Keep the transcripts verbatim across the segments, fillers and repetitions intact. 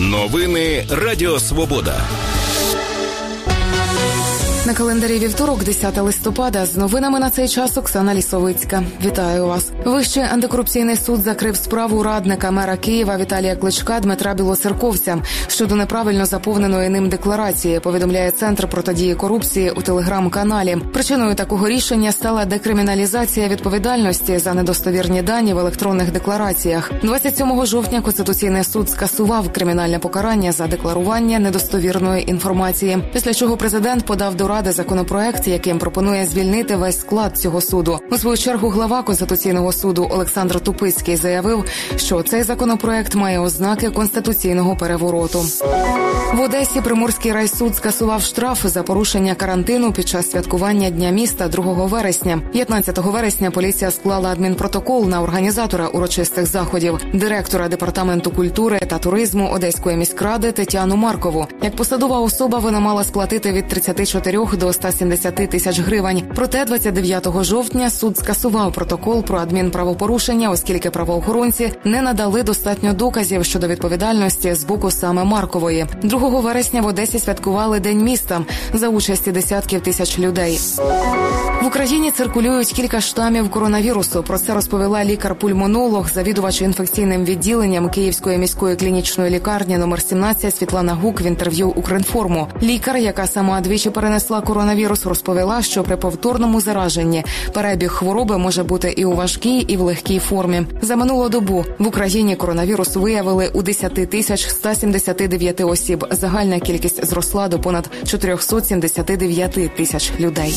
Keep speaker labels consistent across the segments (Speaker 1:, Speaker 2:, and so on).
Speaker 1: Новини Радіо Свобода.
Speaker 2: На календарі вівторок, десяте листопада, з новинами на цей час Оксана Лісовицька. Вітаю вас. Вищий антикорупційний суд закрив справу радника мера Києва Віталія Кличка Дмитра Білоцерковця щодо неправильно заповненої ним декларації, повідомляє Центр протидії корупції у телеграм-каналі. Причиною такого рішення стала декриміналізація відповідальності за недостовірні дані в електронних деклараціях. двадцять сьомого жовтня Конституційний суд скасував кримінальне покарання за декларування недостовірної інформації, після чого президент подав до Ради законопроект, яким пропонує звільнити весь склад цього суду. У свою чергу глава Конституційного суду Олександр Тупицький заявив, що цей законопроект має ознаки конституційного перевороту. В Одесі Приморський райсуд скасував штраф за порушення карантину під час святкування Дня міста другого вересня. п'ятнадцятого вересня поліція склала адмінпротокол на організатора урочистих заходів, директора департаменту культури та туризму Одеської міськради Тетяну Маркову. Як посадова особа вона мала сплатити від тридцяти чотирьох до ста сімдесяти тисяч гривень. Проте двадцять дев'ятого жовтня суд скасував протокол про адмінправопорушення, оскільки правоохоронці не надали достатньо доказів щодо відповідальності з боку саме Маркової. другого вересня в Одесі святкували День міста за участі десятків тисяч людей. В Україні циркулюють кілька штамів коронавірусу. Про це розповіла лікар-пульмонолог, завідувач інфекційним відділенням Київської міської клінічної лікарні номер сімнадцять Світлана Гук в інтерв'ю Укрінформу. Лікар, яка сама двічі перенесла коронавірус, розповіла, що при повторному зараженні перебіг хвороби може бути і у важкій, і в легкій формі. За минулу добу в Україні коронавірус виявили у десять тисяч сто сімдесят дев'ять осіб. Загальна кількість зросла до понад чотириста сімдесят дев'ять тисяч людей.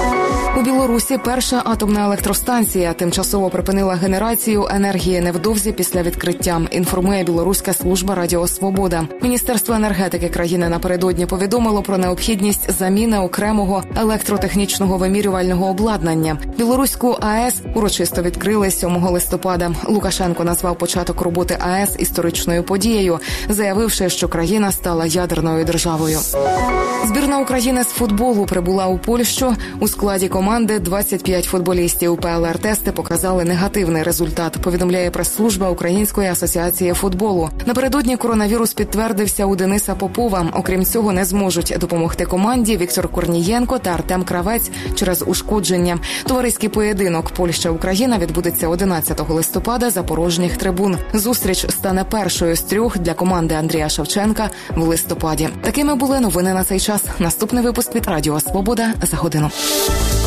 Speaker 2: У Білорусі перша атомна електростанція тимчасово припинила генерацію енергії невдовзі після відкриття, інформує Білоруська служба Радіо Свобода. Міністерство енергетики країни напередодні повідомило про необхідність заміни окремого електротехнічного вимірювального обладнання. Білоруську АЕС урочисто відкрили сьомого листопада. Лукашенко назвав початок роботи АЕС історичною подією, заявивши, що країна стала ядерною державою. Збірна України з футболу прибула у Польщу. У складі команди двадцять п'ять футболістів. ПЛР-тести показали негативний результат, повідомляє прес-служба Української асоціації футболу. Напередодні коронавірус підтвердився у Дениса Попова. Окрім цього, не зможуть допомогти команді Віктор Корнієнко та Артем Кравець через ушкодження. Товариський поєдинок Польща-Україна відбудеться одинадцятого листопада за порожніх трибун. Зустріч стане першою з трьох для команди Андрія Шевченка в листопаді. Такими були новини на цей час. Наступний випуск від Радіо Свобода за годину.